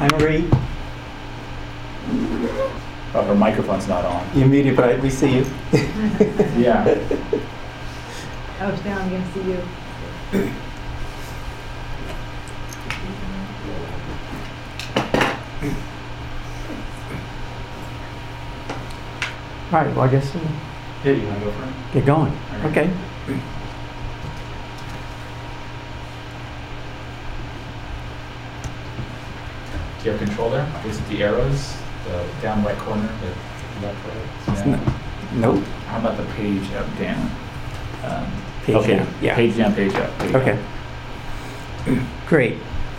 Anne-Marie, Oh, her microphone's not on. you're muted, but we see you. Yeah. Oh, now I'm going to see you. All right, well, I guess Yeah, you want to go for it? get going. All right. Okay. Do you have control there? Is it the arrows? The down right corner? The left, right? Yeah. Nope. How about the page up, down? Page okay. down, yeah. Page down, page up. There you Okay. go. Great.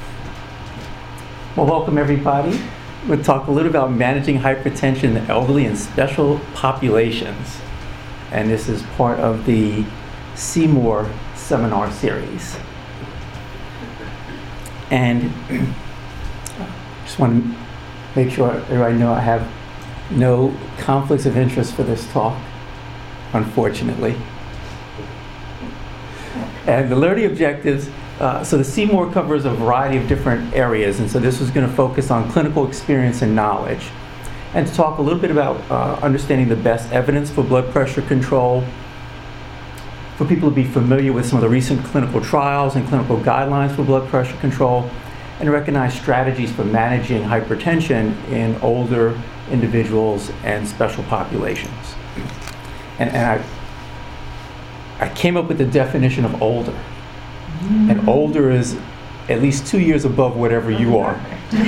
Well, welcome everybody. We'll talk a little about managing hypertension in the elderly and special populations. And this is part of the Seymour seminar series. And just want to make sure everybody know I have no conflicts of interest for this talk, unfortunately. And the learning objectives, so the Seymour covers a variety of different areas, and so this was going to focus on clinical experience and knowledge. And to talk a little bit about understanding the best evidence for blood pressure control, for people to be familiar with some of the recent clinical trials and clinical guidelines for blood pressure control, and recognize strategies for managing hypertension in older individuals and special populations. And I came up with the definition of older. And older is at least 2 years above whatever you are. I'm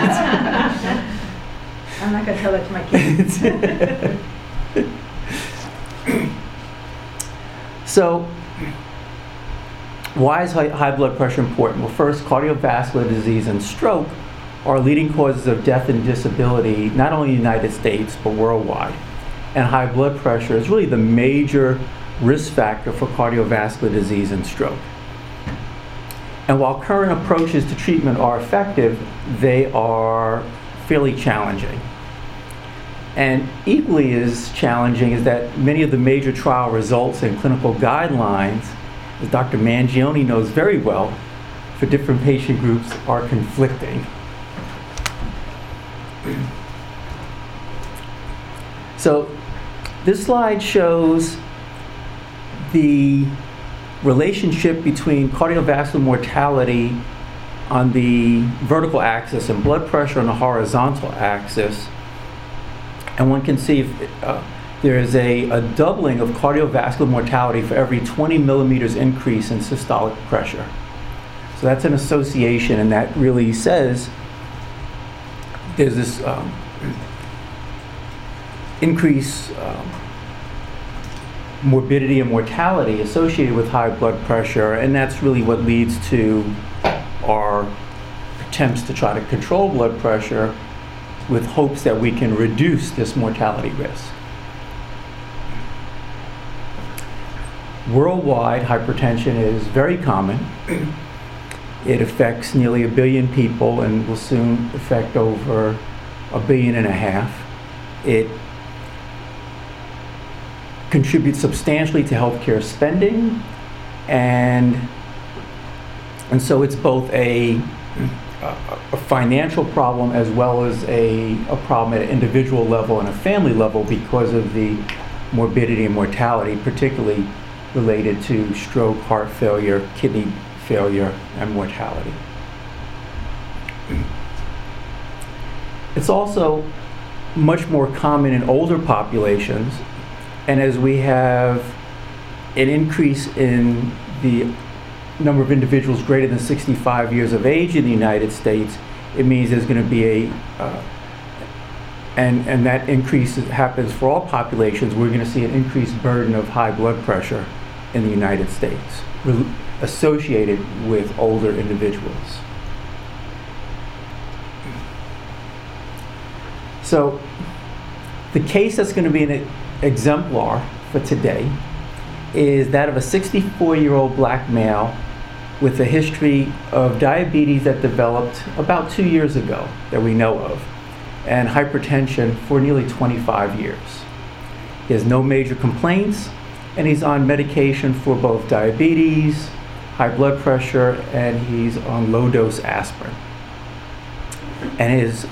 not going to tell that to my kids. So, why is high blood pressure important? Well, first, cardiovascular disease and stroke are leading causes of death and disability, not only in the United States, but worldwide. And high blood pressure is really the major risk factor for cardiovascular disease and stroke. And while current approaches to treatment are effective, they are fairly challenging. And equally as challenging is that many of the major trial results and clinical guidelines, as Dr. Mangione knows very well, for different patient groups are conflicting. So this slide shows the relationship between cardiovascular mortality on the vertical axis and blood pressure on the horizontal axis. And one can see there is a doubling of cardiovascular mortality for every 20 millimeters increase in systolic pressure. So that's an association, and that really says there's this increase morbidity and mortality associated with high blood pressure, and that's really what leads to our attempts to try to control blood pressure with hopes that we can reduce this mortality risk. Worldwide, hypertension is very common. It affects nearly 1 billion people and will soon affect over 1.5 billion. It contributes substantially to healthcare spending, and so it's both a financial problem as well as a problem at an individual level and a family level because of the morbidity and mortality, particularly related to stroke, heart failure, kidney failure, and mortality. It's also much more common in older populations, and as we have an increase in the number of individuals greater than 65 years of age in the United States, it means there's going to be and that increase happens for all populations. We're going to see an increased burden of high blood pressure in the United States associated with older individuals. So the case that's going to be an exemplar for today is that of a 64-year-old black male with a history of diabetes that developed about 2 years ago that we know of, and hypertension for nearly 25 years. He has no major complaints, and he's on medication for both diabetes, high blood pressure, and he's on low-dose aspirin. and his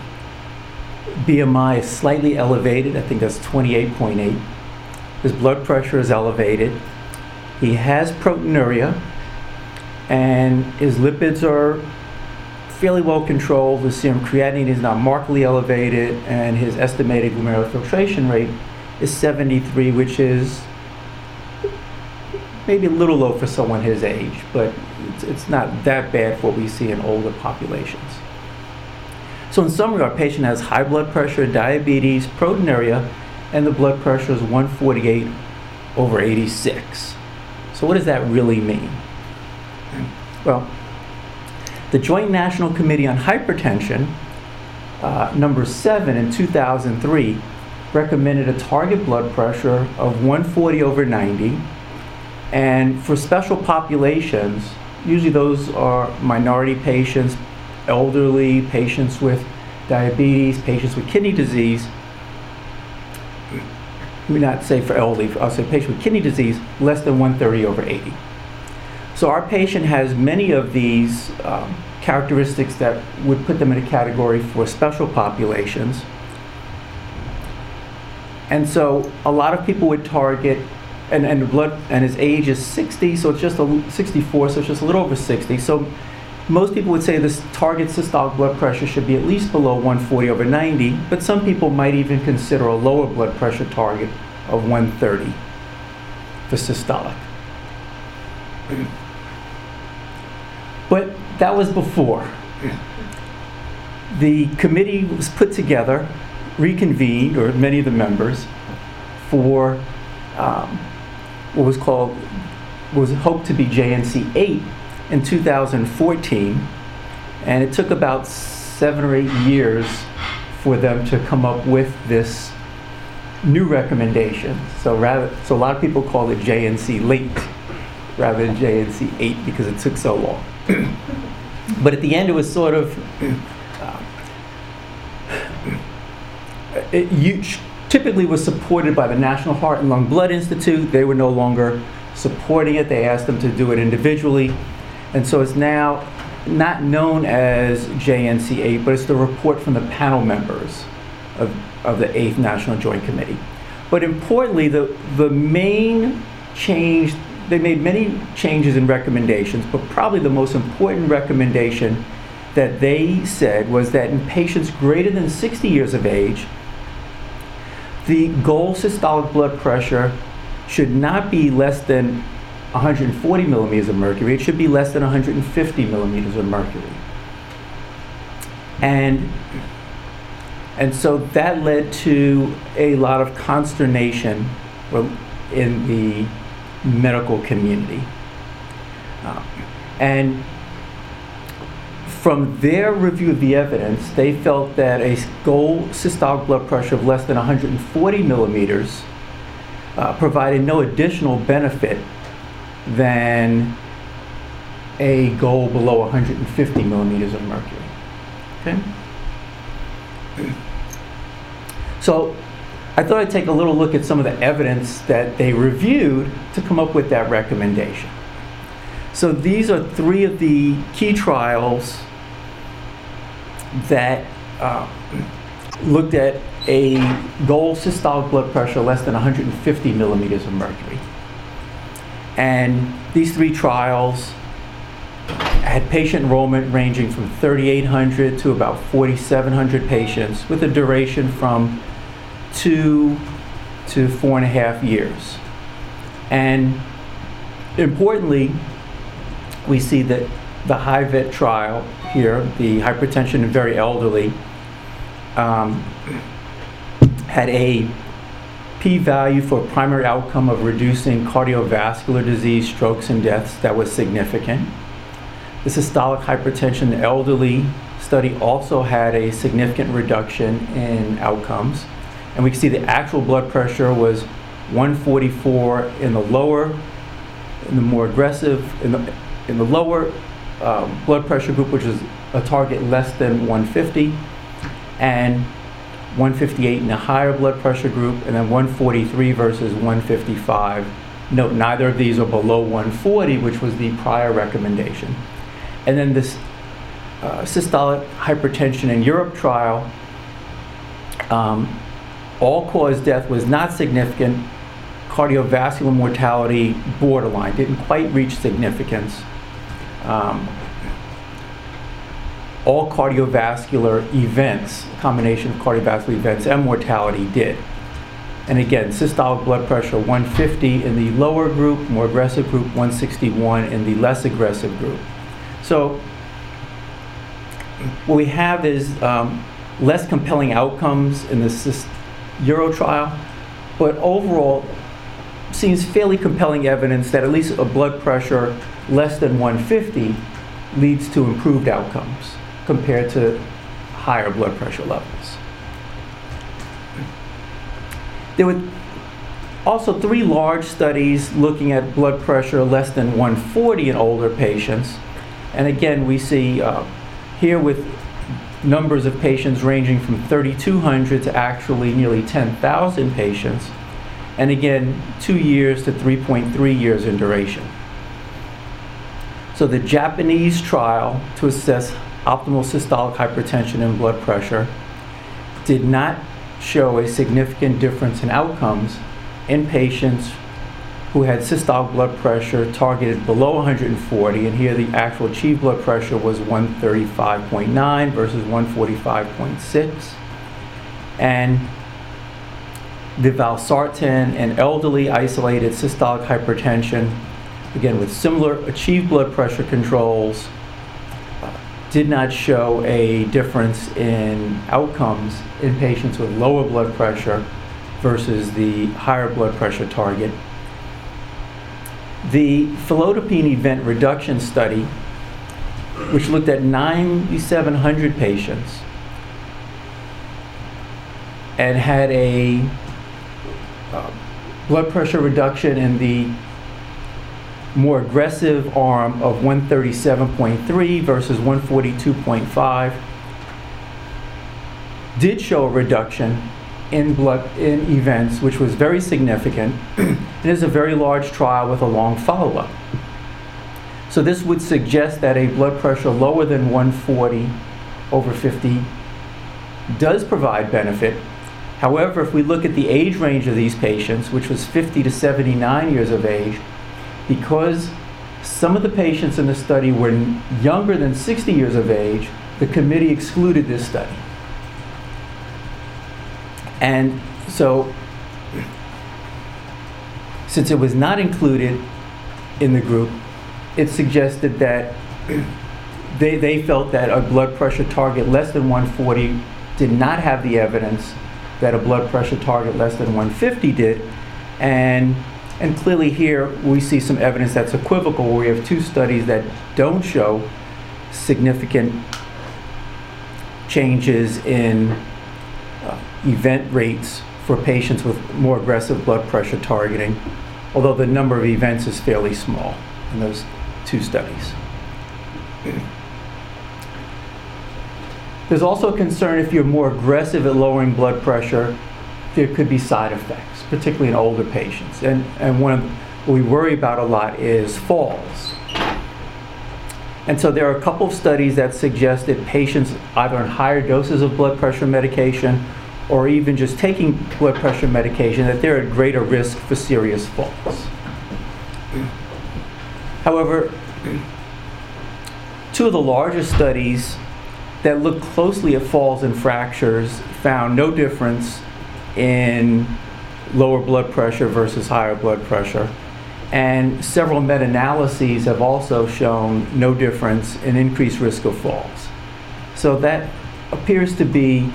BMI is slightly elevated. I think that's 28.8. His blood pressure is elevated. He has proteinuria, and his lipids are fairly well controlled. The serum creatinine is not markedly elevated, and his estimated glomerular filtration rate is 73, which is maybe a little low for someone his age, but it's not that bad for what we see in older populations. So in summary, our patient has high blood pressure, diabetes, proteinuria, and the blood pressure is 148/86. So what does that really mean? Well, the Joint National Committee on Hypertension, number 7 in 2003, recommended a target blood pressure of 140/90. And for special populations, usually those are minority patients, elderly, patients with diabetes, patients with kidney disease. Let me not say for elderly, I'll say patient with kidney disease, less than 130/80. So our patient has many of these characteristics that would put them in a category for special populations. And so a lot of people would target, and the blood, and his age is 60, so it's just 64, so it's just a little over 60. So most people would say this target systolic blood pressure should be at least below 140/90, but some people might even consider a lower blood pressure target of 130 for systolic. But that was before. The committee was put together, reconvened, or many of the members, for what was hoped to be JNC 8 in 2014, and it took about 7 or 8 years for them to come up with this new recommendation. So a lot of people call it JNC late rather than JNC 8 because it took so long. But at the end, it was sort of typically was supported by the National Heart and Lung Blood Institute. They were no longer supporting it. They asked them to do it individually. And so it's now not known as JNC 8, but it's the report from the panel members of the 8th National Joint Committee. But importantly, the main change, they made many changes in recommendations, but probably the most important recommendation that they said was that in patients greater than 60 years of age, the goal systolic blood pressure should not be less than 140 millimeters of mercury. It should be less than 150 millimeters of mercury. And so that led to a lot of consternation in the medical community. And from their review of the evidence, they felt that a goal systolic blood pressure of less than 140 millimeters provided no additional benefit than a goal below 150 millimeters of mercury. Okay? So I thought I'd take a little look at some of the evidence that they reviewed to come up with that recommendation. So these are 3 of the key trials that looked at a goal systolic blood pressure less than 150 millimeters of mercury. And these 3 trials had patient enrollment ranging from 3,800 to about 4,700 patients with a duration from 2 to 4.5 years. And importantly, we see that the HIVET trial here, the hypertension in very elderly, had a p-value for primary outcome of reducing cardiovascular disease, strokes, and deaths that was significant. The systolic hypertension in the elderly study also had a significant reduction in outcomes. And we can see the actual blood pressure was 144 in the lower, in the more aggressive, in the lower blood pressure group, which is a target less than 150, and 158 in the higher blood pressure group, and then 143 versus 155. Note, neither of these are below 140, which was the prior recommendation. And then systolic hypertension in Europe trial, all-cause death was not significant. Cardiovascular mortality, borderline, didn't quite reach significance. All cardiovascular events, combination of cardiovascular events and mortality did. And again, systolic blood pressure 150 in the lower group, more aggressive group 161 in the less aggressive group. So what we have is less compelling outcomes in the Euro trial, but overall seems fairly compelling evidence that at least a blood pressure less than 150 leads to improved outcomes compared to higher blood pressure levels. There were also 3 large studies looking at blood pressure less than 140 in older patients. And again, we see here with numbers of patients ranging from 3,200 to actually nearly 10,000 patients. And again, 2 years to 3.3 years in duration. So the Japanese trial to assess optimal systolic hypertension and blood pressure did not show a significant difference in outcomes in patients who had systolic blood pressure targeted below 140, and here the actual achieved blood pressure was 135.9 versus 145.6. And the valsartan and elderly isolated systolic hypertension, again with similar achieved blood pressure controls, did not show a difference in outcomes in patients with lower blood pressure versus the higher blood pressure target. The philodipine event reduction study, which looked at 9,700 patients and had a blood pressure reduction in the more aggressive arm of 137.3 versus 142.5, did show a reduction in events, which was very significant. It is a very large trial with a long follow-up. So this would suggest that a blood pressure lower than 140 over 50 does provide benefit. However, if we look at the age range of these patients, which was 50 to 79 years of age, because some of the patients in the study were younger than 60 years of age, the committee excluded this study. And so, since it was not included in the group, it suggested that they felt that a blood pressure target less than 140 did not have the evidence that a blood pressure target less than 150 did. And clearly here we see some evidence that's equivocal, where we have 2 studies that don't show significant changes in event rates for patients with more aggressive blood pressure targeting, although the number of events is fairly small in those 2 studies. There's also a concern if you're more aggressive at lowering blood pressure, there could be side effects, particularly in older patients. And what we worry about a lot is falls. And so there are a couple of studies that suggest that patients either on higher doses of blood pressure medication or even just taking blood pressure medication, that they're at greater risk for serious falls. However, 2 of the largest studies that looked closely at falls and fractures found no difference in lower blood pressure versus higher blood pressure. And several meta-analyses have also shown no difference in increased risk of falls. So that appears to be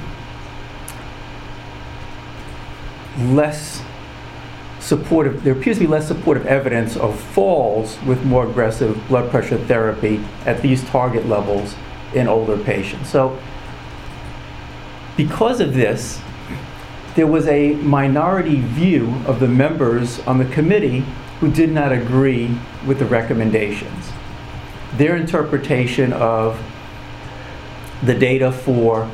less supportive. There appears to be less supportive evidence of falls with more aggressive blood pressure therapy at these target levels in older patients. So because of this, there was a minority view of the members on the committee who did not agree with the recommendations. Their interpretation of the data for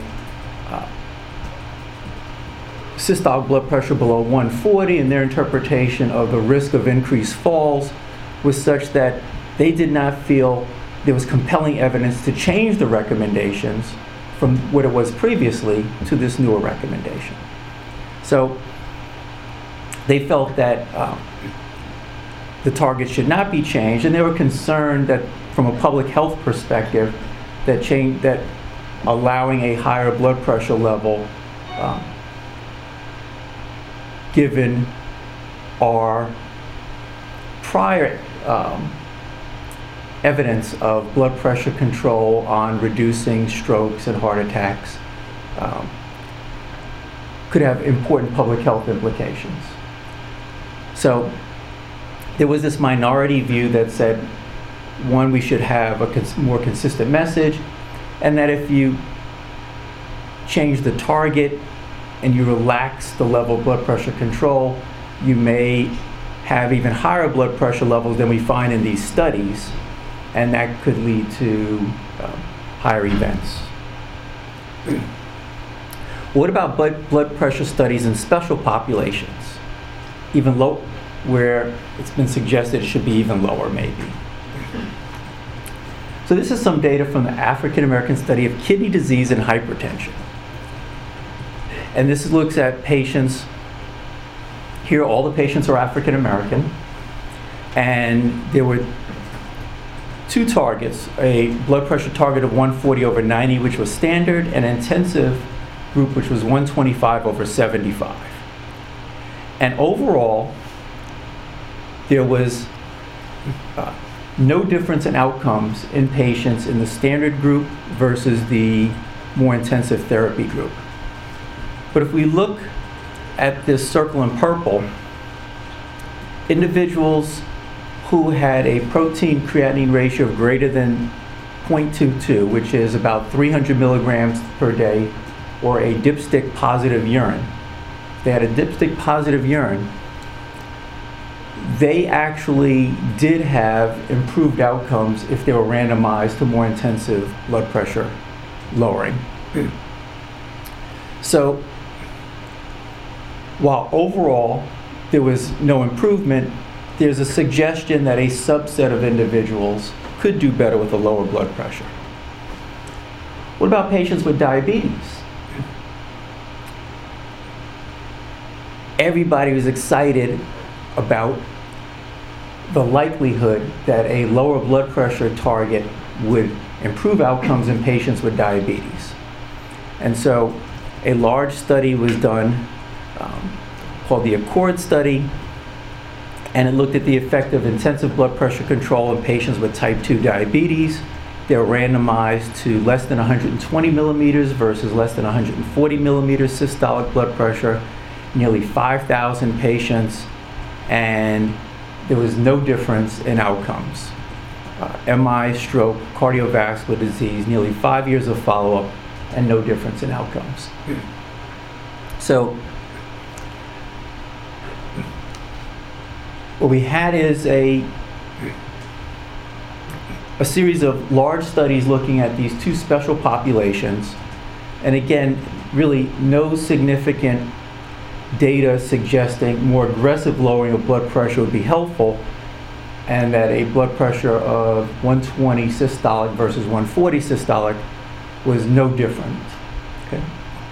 systolic blood pressure below 140 and their interpretation of the risk of increased falls was such that they did not feel there was compelling evidence to change the recommendations from what it was previously to this newer recommendation. So they felt that the target should not be changed, and they were concerned that from a public health perspective, that allowing a higher blood pressure level, given our prior evidence of blood pressure control on reducing strokes and heart attacks, could have important public health implications. So there was this minority view that said, one, we should have a more consistent message, and that if you change the target and you relax the level of blood pressure control, you may have even higher blood pressure levels than we find in these studies, and that could lead to higher events. What about blood pressure studies in special populations, even low, where it's been suggested it should be even lower maybe? So this is some data from the African American study of kidney disease and hypertension. And this looks at patients. Here, all the patients are African American, and there were two targets, a blood pressure target of 140/90, which was standard, and an intensive group, which was 125/75. And overall, there was no difference in outcomes in patients in the standard group versus the more intensive therapy group. But if we look at this circle in purple, individuals who had a protein creatinine ratio of greater than 0.22, which is about 300 milligrams per day, or a dipstick positive urine. If they had a dipstick positive urine, they actually did have improved outcomes if they were randomized to more intensive blood pressure lowering. So while overall there was no improvement, there's a suggestion that a subset of individuals could do better with a lower blood pressure. What about patients with diabetes? Everybody was excited about the likelihood that a lower blood pressure target would improve outcomes in patients with diabetes. And so a large study was done called the ACCORD study, and it looked at the effect of intensive blood pressure control in patients with type 2 diabetes. They were randomized to less than 120 millimeters versus less than 140 millimeters systolic blood pressure, nearly 5,000 patients, and there was no difference in outcomes. MI, stroke, cardiovascular disease, nearly 5 years of follow-up, and no difference in outcomes. So what we had is a series of large studies looking at these two special populations, and again, really no significant data suggesting more aggressive lowering of blood pressure would be helpful, and that a blood pressure of 120 systolic versus 140 systolic was no different. Okay.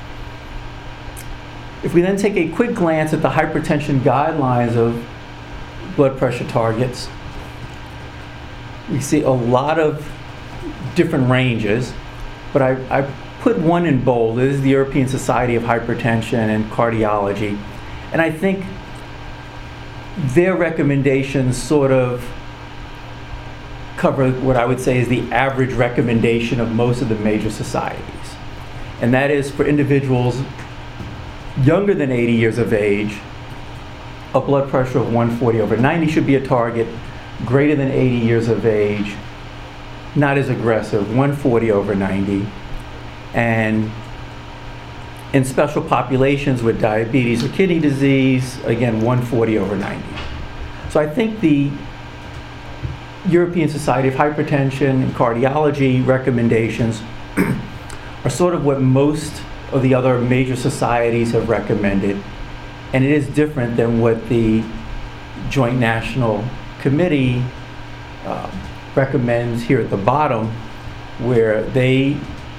If we then take a quick glance at the hypertension guidelines of blood pressure targets, we see a lot of different ranges, but I put one in bold. This is the European Society of Hypertension and Cardiology, and I think their recommendations sort of cover what I would say is the average recommendation of most of the major societies, and that is for individuals younger than 80 years of age, a blood pressure of 140/90 should be a target. Greater than 80 years of age, not as aggressive, 140/90. And in special populations with diabetes or kidney disease, again, 140/90. So I think the European Society of Hypertension and Cardiology recommendations are sort of what most of the other major societies have recommended, and it is different than what the Joint National Committee recommends here at the bottom, where they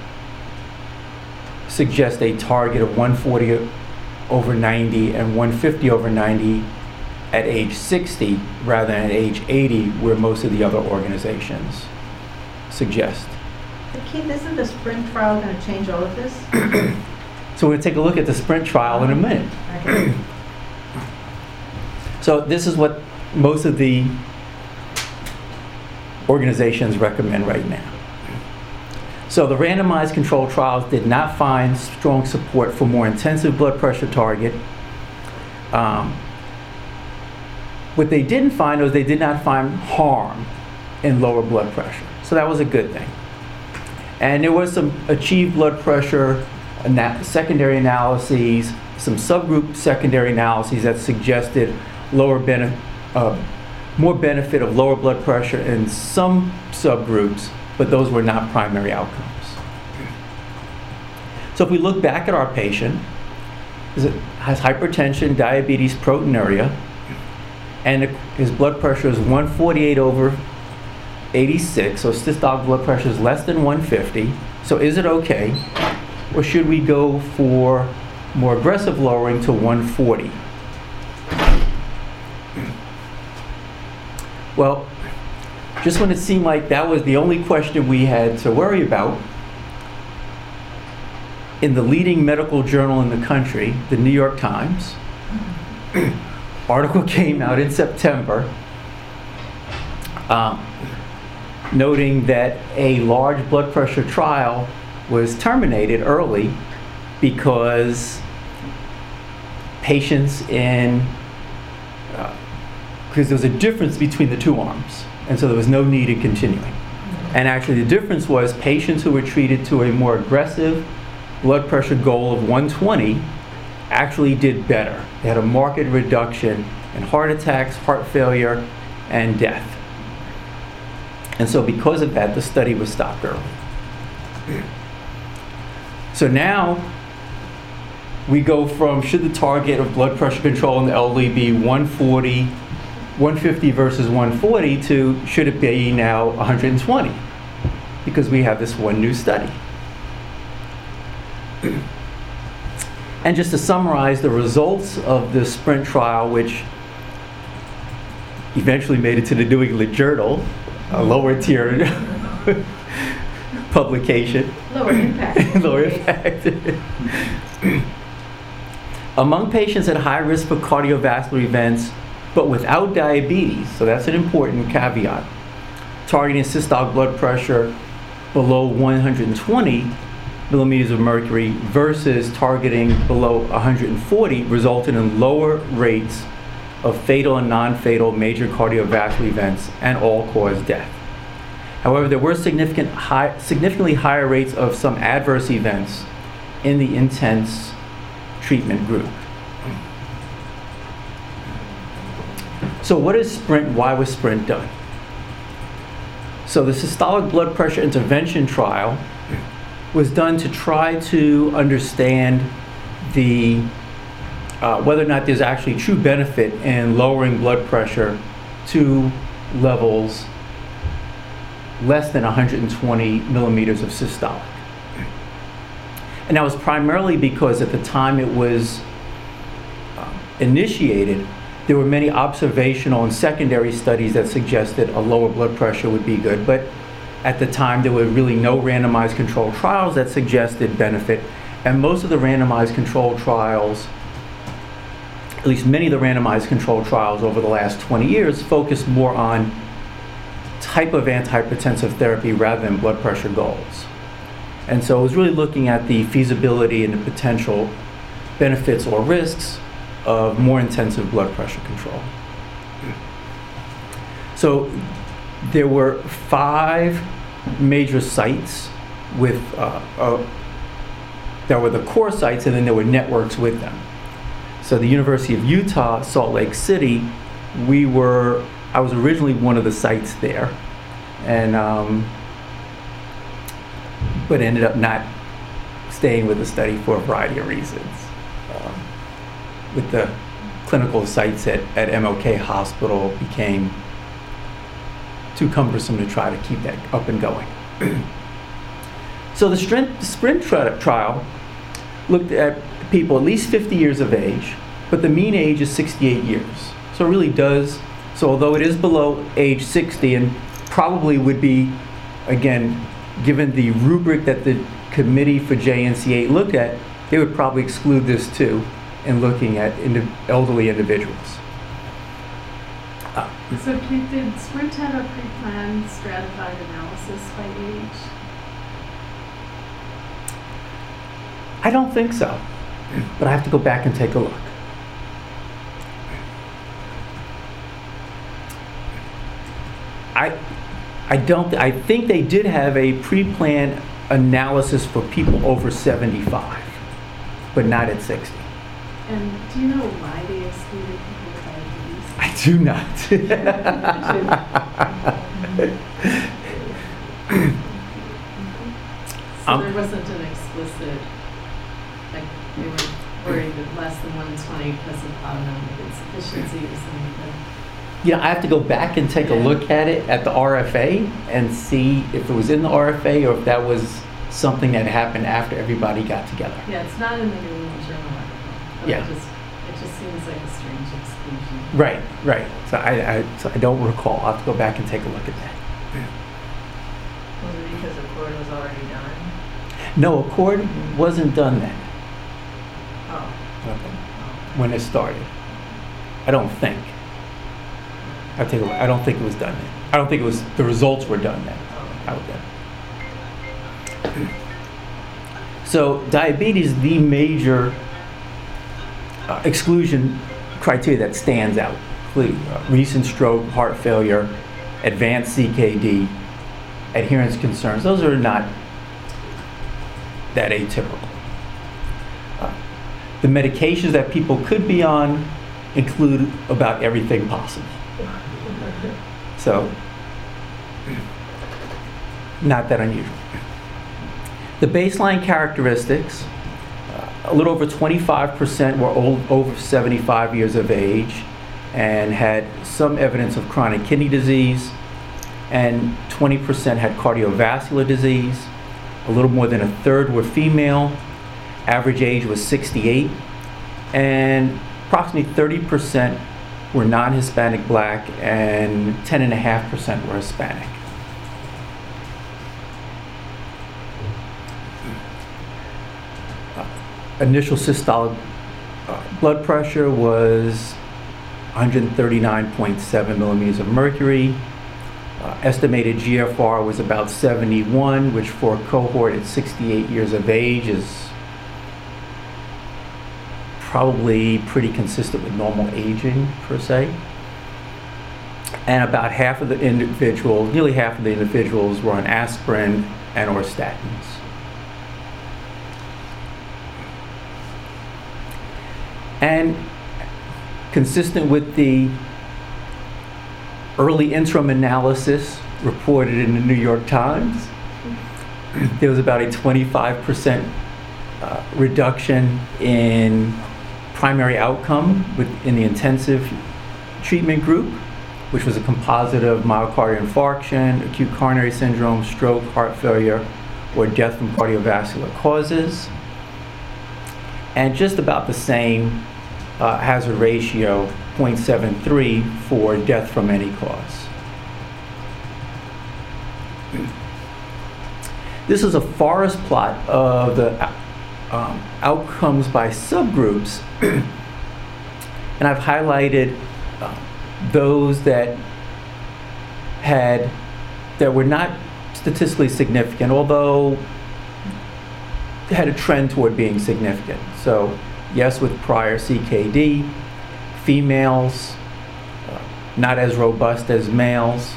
suggest a target of 140 over 90 and 150 over 90 at age 60 rather than at age 80, where most of the other organizations suggest. But Keith, isn't the sprint trial going to change all of this? So we're going to take a look at the sprint trial in a minute. Okay. So this is what most of the organizations recommend right now. So the randomized controlled trials did not find strong support for more intensive blood pressure target. What they didn't find was they did not find harm in lower blood pressure. So that was a good thing. And there was some achieved blood pressure secondary analyses, some subgroup secondary analyses that suggested more benefit of lower blood pressure in some subgroups, but those were not primary outcomes. So if we look back at our patient, has hypertension, diabetes, proteinuria, and his blood pressure is 148 over 86, so systolic blood pressure is less than 150. So is it okay? Or should we go for more aggressive lowering to 140? Well, just when it seemed like that was the only question we had to worry about, in the leading medical journal in the country, the New York Times, article came out in September noting that a large blood pressure trial was terminated early because patients because there was a difference between the two arms, and so there was no need in continuing. And actually the difference was patients who were treated to a more aggressive blood pressure goal of 120 actually did better. They had a marked reduction in heart attacks, heart failure, and death. And so because of that, the study was stopped early. So now we go from, should the target of blood pressure control in the elderly be 150 versus 140 to should it be now 120? Because we have this one new study. And just to summarize the results of the SPRINT trial, which eventually made it to the New England Journal, a lower tier publication. Lower impact. Lower impact. Among patients at high risk for cardiovascular events, but without diabetes, so that's an important caveat, targeting systolic blood pressure below 120 millimeters of mercury versus targeting below 140 resulted in lower rates of fatal and non-fatal major cardiovascular events and all-cause death. However, there were significantly higher rates of some adverse events in the intense treatment group. So what is SPRINT? Why was SPRINT done? So the systolic blood pressure intervention trial was done to try to understand whether or not there's actually true benefit in lowering blood pressure to levels less than 120 millimeters of systolic. And that was primarily because at the time it was initiated, there were many observational and secondary studies that suggested a lower blood pressure would be good, but at the time there were really no randomized controlled trials that suggested benefit, and most of the randomized controlled trials, at least many of the randomized controlled trials over the last 20 years, focused more on type of antihypertensive therapy rather than blood pressure goals. And so it was really looking at the feasibility and the potential benefits or risks of more intensive blood pressure control. So there were 5 major sites with that were the core sites, and then there were networks with them. So the University of Utah, Salt Lake City, I was originally one of the sites there, and but ended up not staying with the study for a variety of reasons. With the clinical sites at MLK Hospital became too cumbersome to try to keep that up and going. So the sprint trial looked at people at least 50 years of age, but the mean age is 68 years. So it really does, so although it is below age 60 and probably would be, again, given the rubric that the committee for JNC8 looked at, they would probably exclude this too in looking at elderly individuals. So did Sprint have a pre-planned stratified analysis by age? I don't think so, but I have to go back and take a look. I think they did have a pre-planned analysis for people over 75, but not at 60. And do you know why they excluded people with diabetes? I do not. So there wasn't an explicit, like they were worried that less than 120 because of autonomic insufficiency or something. I have to go back and take a look at it at the RFA and see if it was in the RFA or if that was something that happened after everybody got together. Yeah, it's not in the New England Journal article. But Yeah. it just seems like a strange exclusion. Right. So I don't recall. I'll have to go back and take a look at that. Was it because Accord was already done? No, Accord wasn't done then. Oh. When it started. I don't think. I'll take a look. I don't think it was done then. I don't think it was, the results were done then. Out then. So diabetes, the major exclusion criteria that stands out. Recent stroke, heart failure, advanced CKD, adherence concerns. Those are not that atypical. The medications that people could be on include about everything possible. So, not that unusual. The baseline characteristics, a little over 25% were over 75 years of age and had some evidence of chronic kidney disease, and 20% had cardiovascular disease. A little more than a third were female. Average age was 68, and approximately 30% were non-Hispanic Black, and 10.5% were Hispanic. Initial systolic blood pressure was 139.7 millimeters of mercury. Estimated GFR was about 71, which for a cohort at 68 years of age is probably pretty consistent with normal aging, per se. And about half of the individuals, nearly half of the individuals were on aspirin and or statins. And consistent with the early interim analysis reported in the New York Times, there was about a 25% reduction in primary outcome in the intensive treatment group, which was a composite of myocardial infarction, acute coronary syndrome, stroke, heart failure, or death from cardiovascular causes. And just about the same hazard ratio, 0.73, for death from any cause. This is a forest plot of the outcomes by subgroups, and I've highlighted those that were not statistically significant, although had a trend toward being significant. So yes, with prior CKD, females not as robust as males,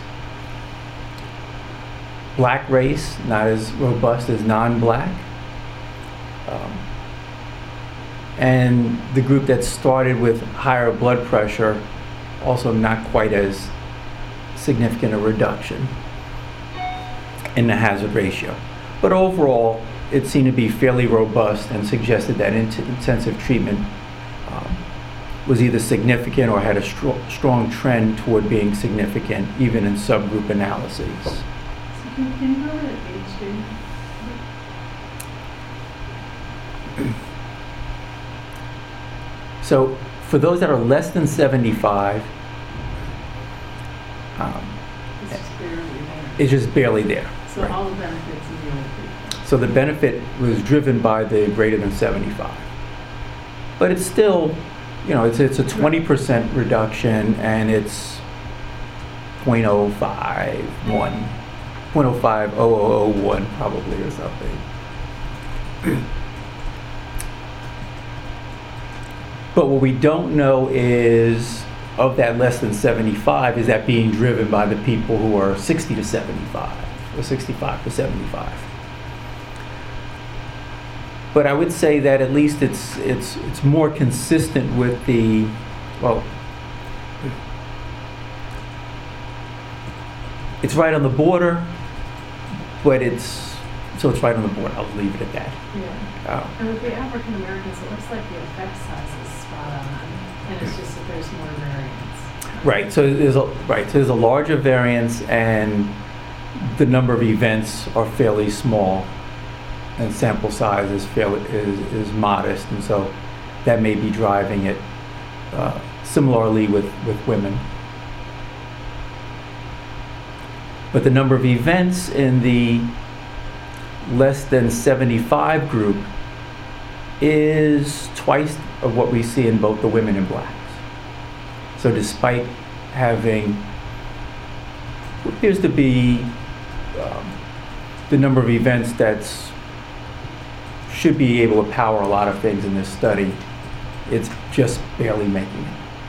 Black race not as robust as non-Black, and the group that started with higher blood pressure also not quite as significant a reduction in the hazard ratio. But overall, it seemed to be fairly robust and suggested that intensive treatment was either significant or had a strong trend toward being significant, even in subgroup analyses. So can you go to page 2? So for those that are less than 75, It's just barely there. it's just barely there. So right. all the benefits of the old people. So the benefit was driven by the greater than 75. But it's still, you know, it's a 20% reduction, and it's 0.051, 0.050001 probably or something. But what we don't know is, of that less than 75, is that being driven by the people who are 60 to 75 or 65 to 75. But I would say that at least it's more consistent with the, well, it's right on the border, but it's right on the border. I'll leave it at that. Yeah. And with the African Americans, it looks like the effect size is spot on, and it's just that there's more variance. Right. So there's a larger variance, and the number of events are fairly small, and sample size is modest, and so that may be driving it. Similarly with women. But the number of events in the less than 75 group is twice of what we see in both the women and blacks. So despite having what appears to be the number of events that should be able to power a lot of things in this study, it's just barely making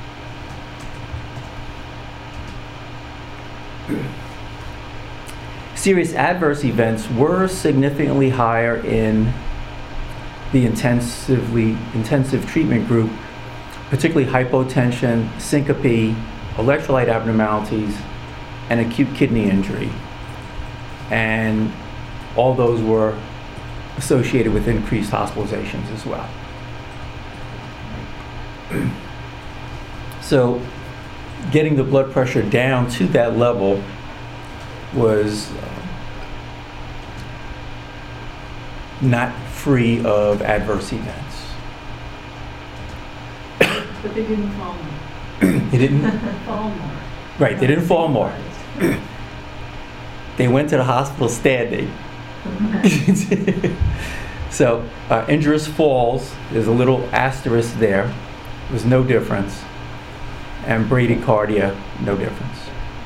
it. Serious adverse events were significantly higher in the intensive treatment group, particularly hypotension, syncope, electrolyte abnormalities, and acute kidney injury. And all those were associated with increased hospitalizations as well. So getting the blood pressure down to that level was not free of adverse events. But they didn't fall more. They didn't? Fall more. Right, they didn't fall more. They went to the hospital standing. So, injurious falls, there's a little asterisk there. There's no difference. And bradycardia, no difference.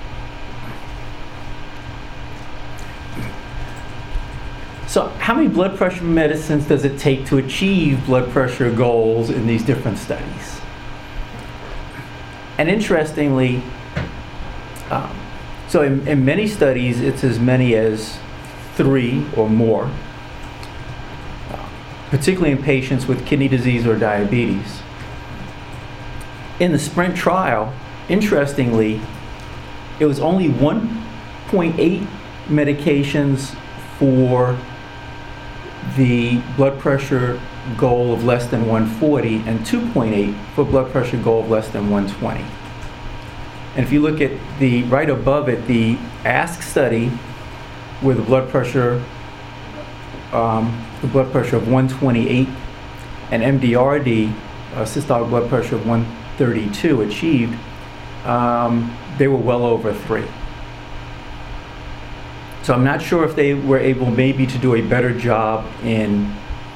So how many blood pressure medicines does it take to achieve blood pressure goals in these different studies? And interestingly, so in many studies, it's as many as 3 or more, particularly in patients with kidney disease or diabetes. In the SPRINT trial, interestingly, it was only 1.8 medications for the blood pressure goal of less than 140 and 2.8 for blood pressure goal of less than 120. And if you look at the right above it, the ASK study, where the blood pressure of 128 and MDRD, systolic blood pressure of 132 achieved, they were well over 3. So I'm not sure if they were able maybe to do a better job in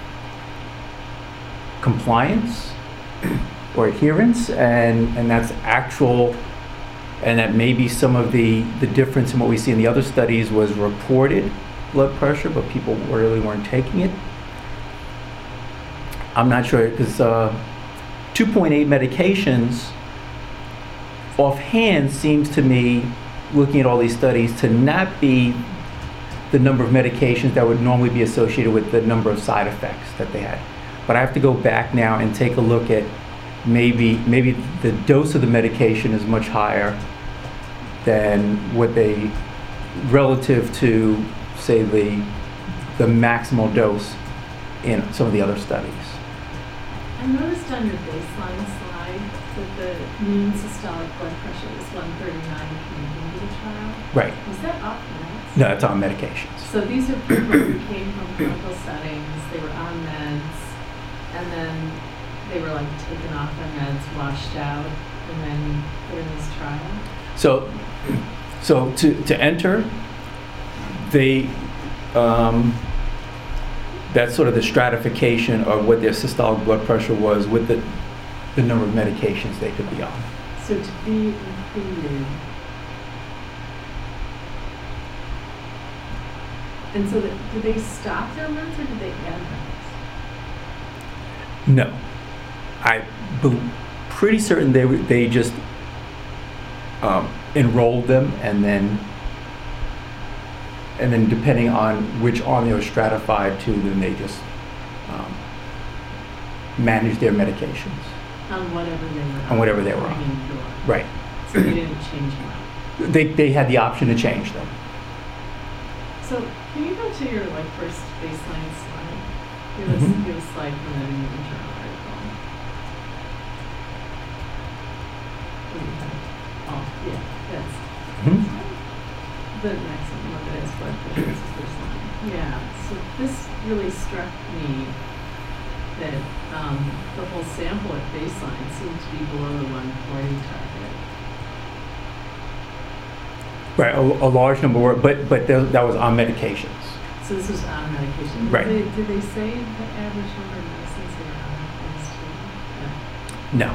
compliance or adherence, and that's actual, and that maybe some of the difference in what we see in the other studies was reported blood pressure, but people really weren't taking it. I'm not sure, because 2.8 medications offhand seems to me, looking at all these studies, to not be the number of medications that would normally be associated with the number of side effects that they had. But I have to go back now and take a look at maybe the dose of the medication is much higher than what they, relative to, say, the maximal dose in some of the other studies. I noticed on your baseline slide that the mean systolic blood pressure was 139 coming into the trial. Right. Was that off meds? No, it's on medications. So these are people who came from clinical settings, they were on meds, and then they were like taken off their meds, washed out, and then put in this trial? So to enter, they, that's sort of the stratification of what their systolic blood pressure was with the number of medications they could be on. So to be included. And so did they stop their meds or did they add meds? No. I'm pretty certain they just enrolled them, and then depending on which arm they were stratified to, then they just managed their medications. On whatever they were on. On whatever they were on. bringing through. Right. So they didn't change them out. They had the option to change them. So can you go to your first baseline slide? Give us Mhm. give a slide from that New England Journal article. What do you have? Oh, yeah, that's Mhm. the next one. Look at his blood pressure. This is baseline. Yeah. So this really struck me that the whole sample at baseline seemed to be below the 140 target. Right, a large number were, but that was on medications. So this was on medication. Right. Did they say the average number of medicines they were on was too? No.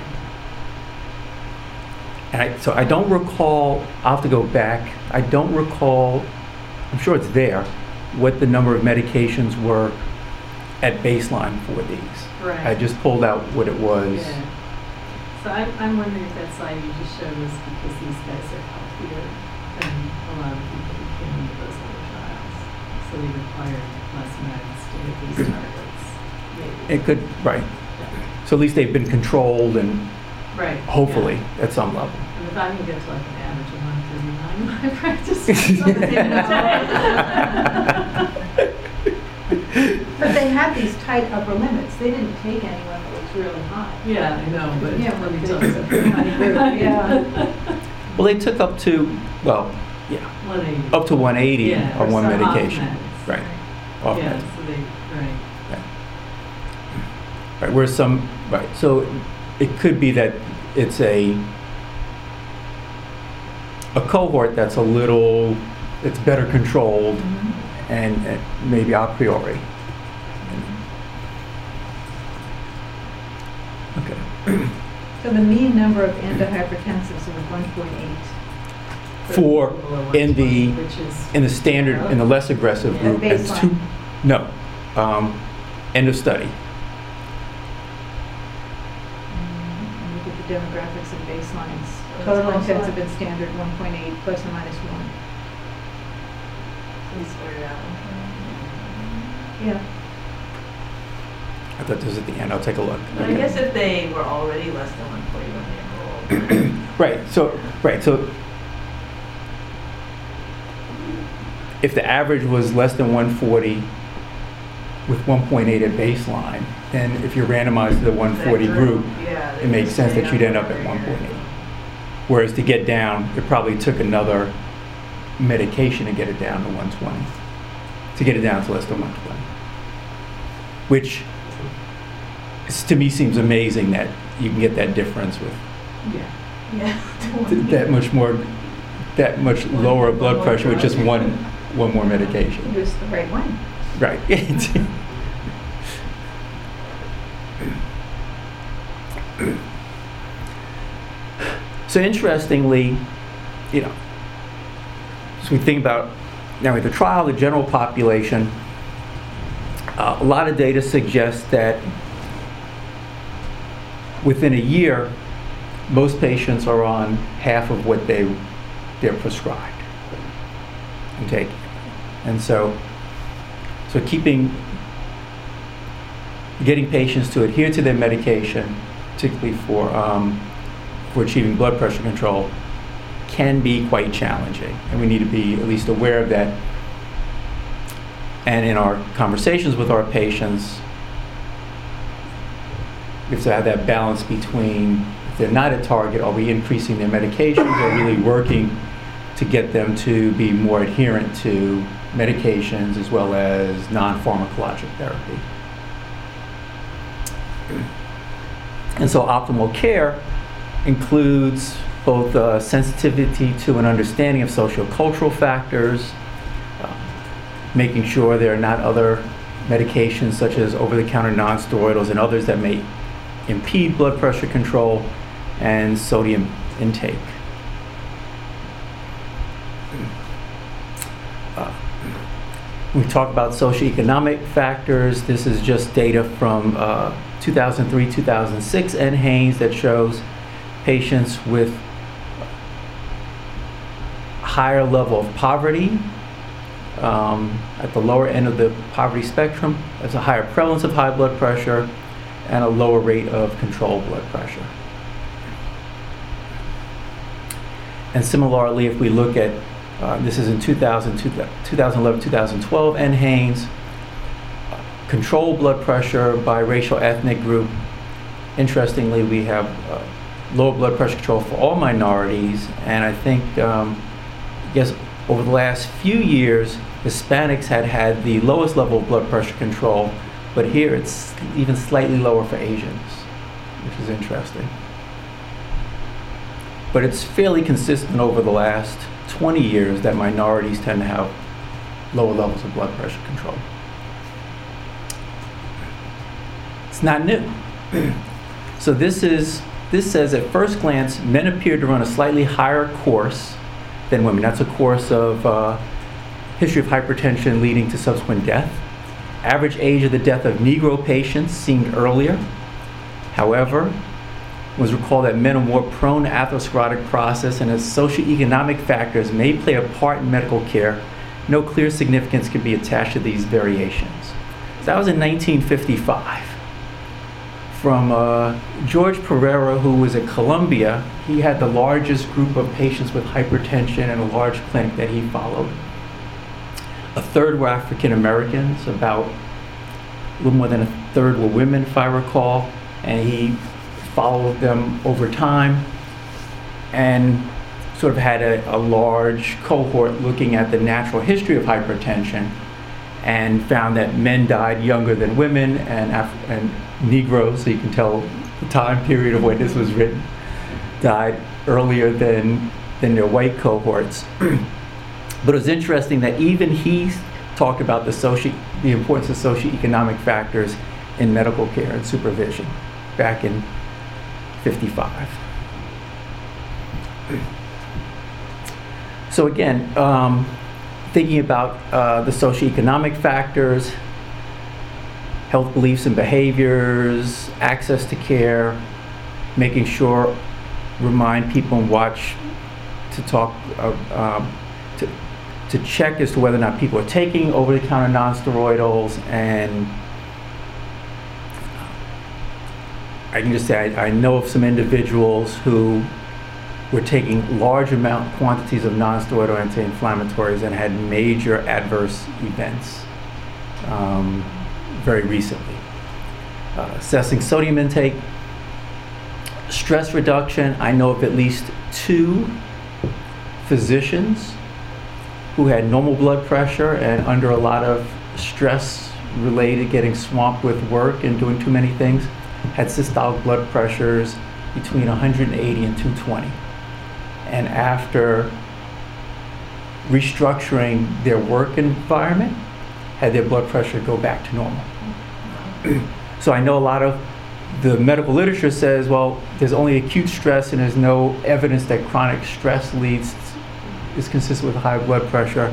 Okay. And so I don't recall, I'll have to go back, I don't recall, I'm sure it's there, what the number of medications were at baseline for these. Right. I just pulled out what it was. Yeah. So I'm wondering if that slide you just showed was because these guys are healthier than a lot of people who came into those other trials. So they required less meds to hit these targets. Maybe. It could, right. Yeah. So at least they've been controlled and Right. hopefully Yeah. at some level. And if I can get to an average of 139 in my practice, it's on the same day. But they had these tight upper limits. They didn't take anyone that was really high. Yeah, I know, but Yeah, let me but tell they- you. Yeah. Well, they took up to, well, yeah, 180. up to 180 Yeah, on or one some off medication. meds. Right, off Yeah, meds. so they, right. Right, whereas some, right, so it could be that it's a cohort that's a little, it's better controlled and maybe a priori. Okay. So the mean number of antihypertensives was 1.8. For, Below in the, 120, which is, in the standard, in the less aggressive Yeah. group. it's Baseline. two- No, end of study. Look at the demographics of baselines. That's Total also- intensive and standard 1.8 plus or minus 1. we squared out. Yeah. I thought this was at the end, I'll take a look. I guess if they were already less than 140 when they enrolled. Right, so if the average was less than 140 with 1.8 at baseline, then if you're randomized to the 140 group, Yeah, it makes sense that you'd end up at 1.8. Whereas to get down, it probably took another medication to get it down to 120, to get it down to less than 120. Which to me seems amazing that you can get that difference with Yeah. Yeah. that much lower blood pressure with just one more medication. Use the right one. Right. So interestingly, so we think about now with the trial, the general population, a lot of data suggests that within a year, most patients are on half of what they're prescribed and taking. And so getting patients to adhere to their medication, particularly for achieving blood pressure control, can be quite challenging. And we need to be at least aware of that. And in our conversations with our patients, we have to have that balance between If they're not at target, are we increasing their medications or really working to get them to be more adherent to medications as well as non-pharmacologic therapy? And so optimal care includes both sensitivity to an understanding of sociocultural factors, making sure there are not other medications such as over-the-counter nonsteroidals and others that may impede blood pressure control, and sodium intake. We talk about socioeconomic factors. This is just data from 2003-2006 NHANES that shows patients with higher level of poverty at the lower end of the poverty spectrum. There's a higher prevalence of high blood pressure and a lower rate of controlled blood pressure. And similarly, if we look at, this is in 2011-2012 NHANES, controlled blood pressure by racial ethnic group. Interestingly, we have lower blood pressure control for all minorities, and I think, yes, over the last few years, Hispanics had the lowest level of blood pressure control, but here it's even slightly lower for Asians, which is interesting. But it's fairly consistent over the last 20 years that minorities tend to have lower levels of blood pressure control. It's not new. So this says at first glance, men appear to run a slightly higher course than women. That's a course of history of hypertension leading to subsequent death. Average age of the death of Negro patients seemed earlier. However, it was recalled that men are more prone to atherosclerotic process, and as socioeconomic factors may play a part in medical care, no clear significance can be attached to these variations. So that was in 1955. From George Pereira, who was at Columbia, he had the largest group of patients with hypertension in a large clinic that he followed. A third were African Americans, about a little more than a third were women, if I recall, and he followed them over time and sort of had a large cohort looking at the natural history of hypertension, and found that men died younger than women, and Negroes, so you can tell the time period of when this was written, died earlier than their white cohorts. But it was interesting that even he talked about the importance of socioeconomic factors in medical care and supervision back in 55. So again, thinking about the socioeconomic factors, health beliefs and behaviors, access to care, making sure, remind people and watch to talk, to check as to whether or not people are taking over-the-counter nonsteroidals. And I can just say I know of some individuals who were taking large quantities of nonsteroidal anti-inflammatories and had major adverse events very recently. Assessing sodium intake, stress reduction. I know of at least 2 physicians who had normal blood pressure and under a lot of stress related, getting swamped with work and doing too many things, had systolic blood pressures between 180 and 220. And after restructuring their work environment, had their blood pressure go back to normal. So I know a lot of the medical literature says, well, there's only acute stress and there's no evidence that chronic stress is consistent with high blood pressure.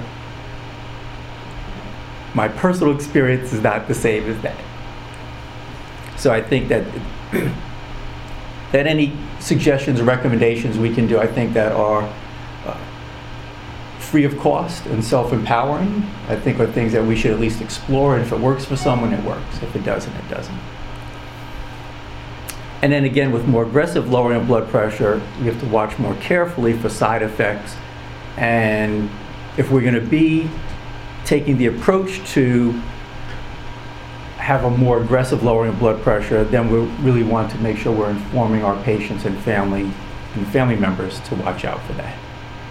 My personal experience is not the same as that. So I think that that any suggestions or recommendations we can do, I think that are free of cost and self-empowering, I think are things that we should at least explore, and if it works for someone, it works. If it doesn't, it doesn't. And then again, with more aggressive lowering of blood pressure, we have to watch more carefully for side effects. And if we're going to be taking the approach to have a more aggressive lowering of blood pressure, then we really want to make sure we're informing our patients and family members to watch out for that.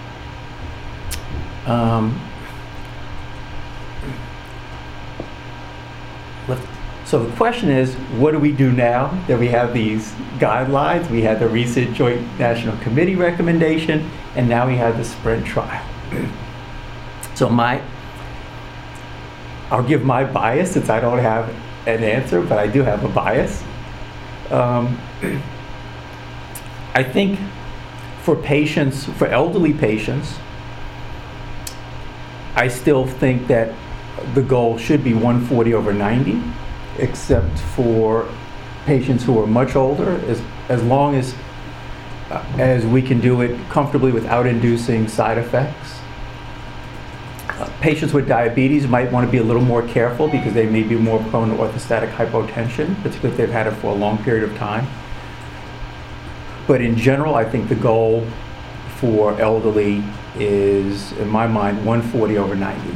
So the question is, what do we do now that we have these guidelines? We had the recent Joint National Committee recommendation, and now we have the SPRINT trial. So I'll give my bias, since I don't have an answer, but I do have a bias. I think for elderly patients, I still think that the goal should be 140/90, except for patients who are much older, as long as we can do it comfortably without inducing side effects. Patients with diabetes might want to be a little more careful because they may be more prone to orthostatic hypotension, particularly if they've had it for a long period of time. But in general, I think the goal for elderly is, in my mind, 140/90.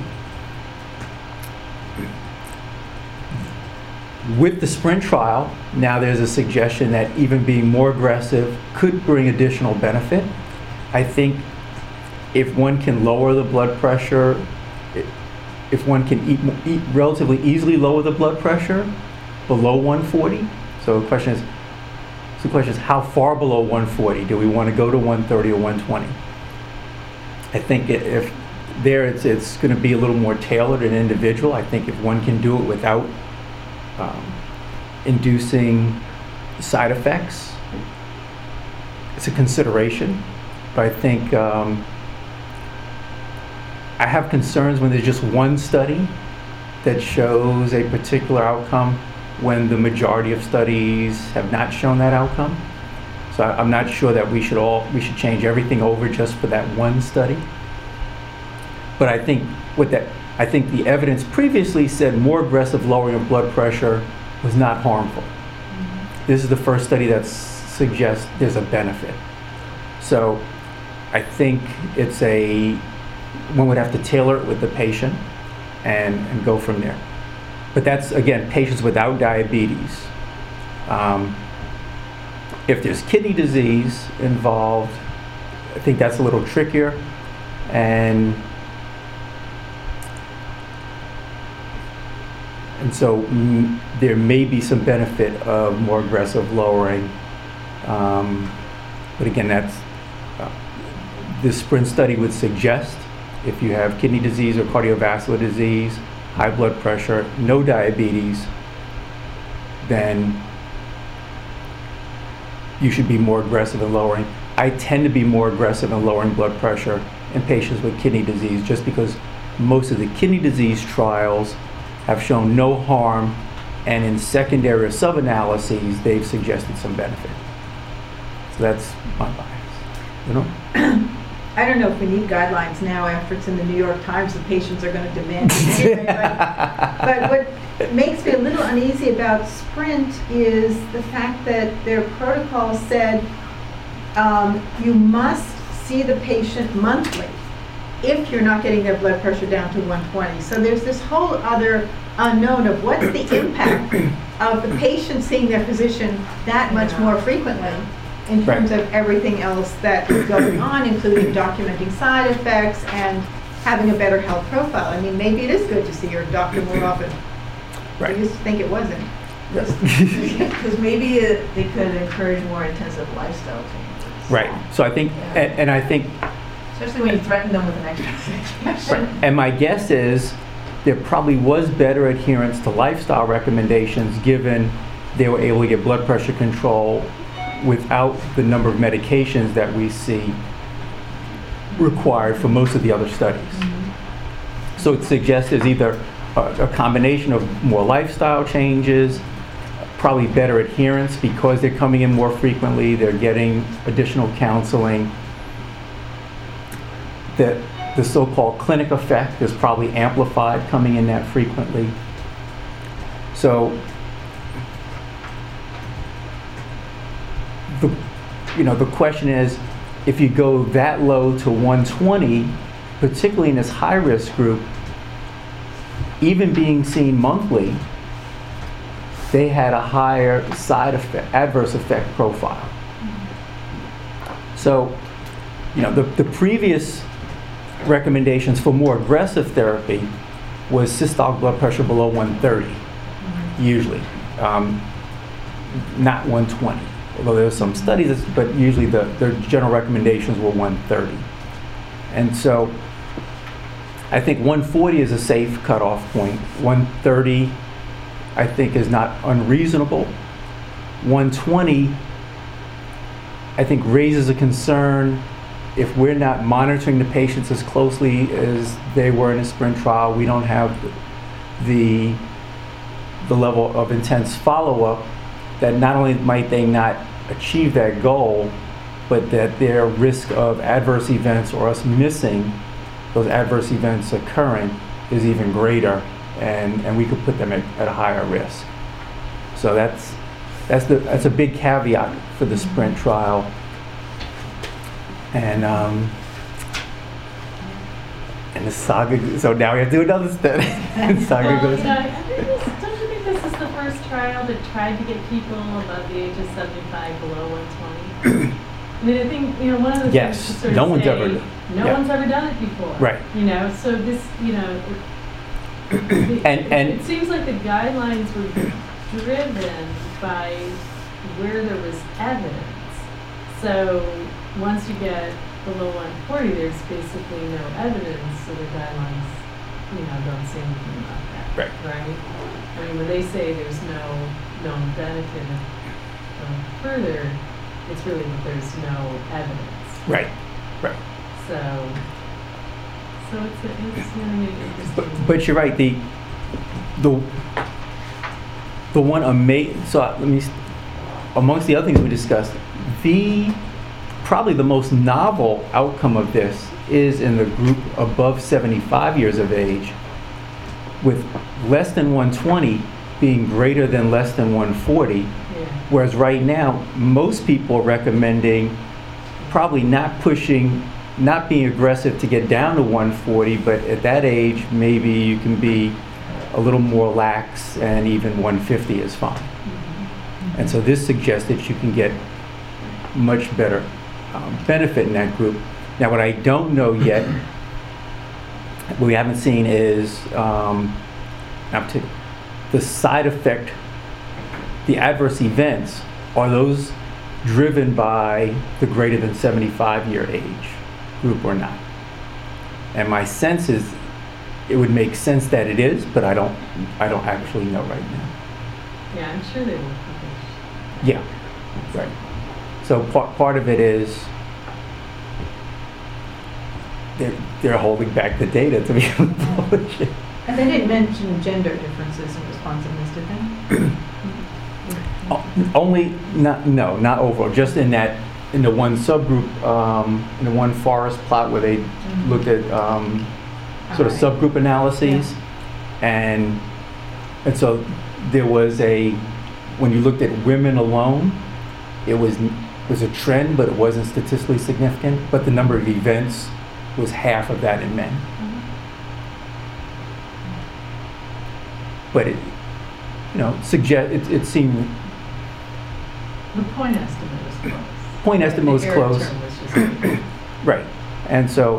With the SPRINT trial, now there's a suggestion that even being more aggressive could bring additional benefit. I think if one can lower the blood pressure, if one can eat relatively easily lower the blood pressure below 140, so the question is how far below 140? Do we want to go to 130 or 120? I think if there it's going to be a little more tailored and individual. I think if one can do it without inducing side effects, it's a consideration. But I think I have concerns when there's just one study that shows a particular outcome when the majority of studies have not shown that outcome. So I'm not sure that we should change everything over just for that one study. But I think the evidence previously said more aggressive lowering of blood pressure was not harmful. This is the first study that suggests there's a benefit. So I think one would have to tailor it with the patient and go from there. But that's, again, patients without diabetes. If there's kidney disease involved, I think that's a little trickier. And so there may be some benefit of more aggressive lowering. But again, this SPRINT study would suggest if you have kidney disease or cardiovascular disease, high blood pressure, no diabetes, then you should be more aggressive in lowering. I tend to be more aggressive in lowering blood pressure in patients with kidney disease just because most of the kidney disease trials have shown no harm, and in secondary or sub-analyses, they've suggested some benefit. So that's my bias. I don't know if we need guidelines now after it's in the New York Times, the patients are going to demand it. But what makes me a little uneasy about SPRINT is the fact that their protocol said you must see the patient monthly if you're not getting their blood pressure down to 120. So there's this whole other unknown of what's the impact of the patient seeing their physician that much more frequently in terms of everything else that is going on, including documenting side effects and having a better health profile. I mean, maybe it is good to see your doctor more often. I used to think it wasn't. Because maybe they could encourage more intensive lifestyle changes. Right. So I think, and I think, especially when you threaten them with an exercise. right. And my guess is there probably was better adherence to lifestyle recommendations given they were able to get blood pressure control without the number of medications that we see required for most of the other studies. Mm-hmm. So it suggests there's either a combination of more lifestyle changes, probably better adherence because they're coming in more frequently, they're getting additional counseling. The so-called clinic effect is probably amplified coming in that frequently. So the question is, if you go that low to 120, particularly in this high-risk group, even being seen monthly they had a higher adverse effect profile. So, the previous recommendations for more aggressive therapy was systolic blood pressure below 130, usually, not 120. Although there were some studies, but usually their general recommendations were 130. And so I think 140 is a safe cutoff point. 130, I think, is not unreasonable. 120, I think, raises a concern if we're not monitoring the patients as closely as they were in a sprint trial. We don't have the level of intense follow-up, that not only might they not achieve that goal, but that their risk of adverse events or us missing those adverse events occurring is even greater, and we could put them at a higher risk. So that's a big caveat for the sprint trial. And the saga. So now we have to do another study. Saga goes. Don't you think this is the first trial that tried to get people above the age of 75 below 120? I mean, I think one of the Yes, things to sort of no one's say, ever- no yeah. one's ever done it before. Right. So this, And- it seems like the guidelines were driven by where there was evidence. So once you get below 140, there's basically no evidence, so the guidelines, don't say anything about that. Right. Right? I mean, when they say there's no known benefit going further, it's really that there's no evidence. Right. So it's interesting. But you're right. The one so let me, amongst the other things we discussed, probably the most novel outcome of this is in the group above 75 years of age, with less than 120 being greater than less than 140. Yeah. Whereas right now, most people are recommending probably not being aggressive to get down to 140, but at that age, maybe you can be a little more lax, and even 150 is fine. And so this suggests that you can get much better benefit in that group. Now, what I don't know yet, what we haven't seen is the side effect, the adverse events, are those driven by the greater than 75-year age group or not? And my sense is it would make sense that it is, but I don't actually know right now. Yeah, I'm sure they will publish. Yeah, right. So part of it is they're holding back the data to be able to publish it. And they didn't mention gender differences in responsiveness, did they? Not overall, just in the one subgroup, in the one forest plot where they looked at sort of Alright. subgroup analyses. And so there was when you looked at women alone, it was a trend, but it wasn't statistically significant, but the number of events was half of that in men. But it seemed The point estimate was close. Point estimate was The error close. term was just right. And so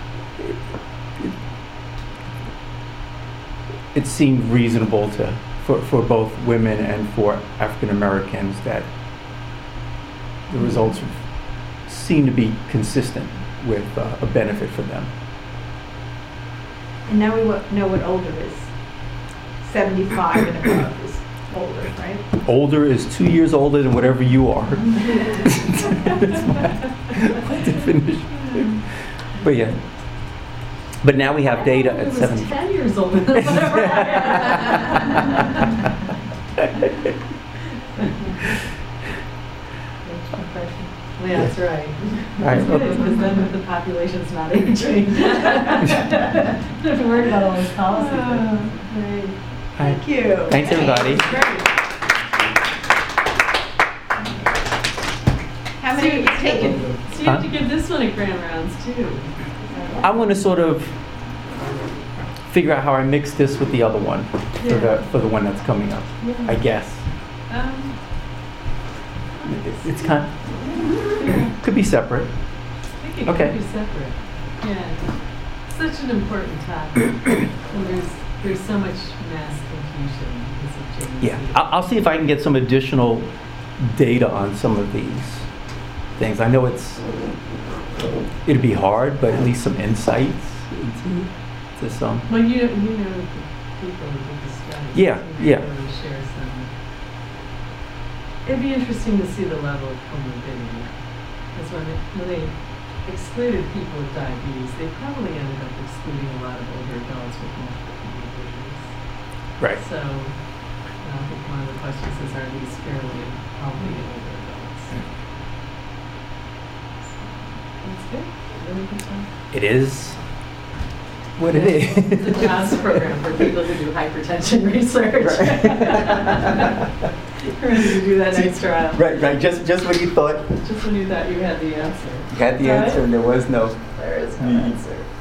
it seemed reasonable for both women and for African Americans that the results seem to be consistent with a benefit for them. And now we know what older is. 75 and above is older, right? Older is 2 years older than whatever you are. That's my definition. But yeah. But now we have data at 7. 70. 10 years older than whatever I am. Yeah, that's right. Right. Because then the population's not aging. Don't have to worry about all this policy. Great. Thank you. Thanks, everybody. Great. How many have you taken? So you have to give this one a grand rounds too. I want to sort of figure out how I mix this with the other one Yeah. for the one that's coming up, Yeah. I guess. It's kind could be separate. I think it Okay. could be separate. Yeah. It's such an important topic. And there's so much mass confusion because of genes. Yeah, I'll see if I can get some additional data on some of these things. I know it'd be hard, but at least some insights into some. Well, you know the people who did the studies. Yeah, You yeah. can really share some. It'd be interesting to see the level of comorbidity. Because when they excluded people with diabetes, they probably ended up excluding a lot of older adults with multiple comorbidities. Right. So I think one of the questions is, are these fairly healthy older adults? That's good. Really good time. It is what it It's a is. jobs program for people who do hypertension research. We're ready to do that next trial. Right. Just when you thought Just when you thought you had the answer. you had the answer and there was no. There is no answer.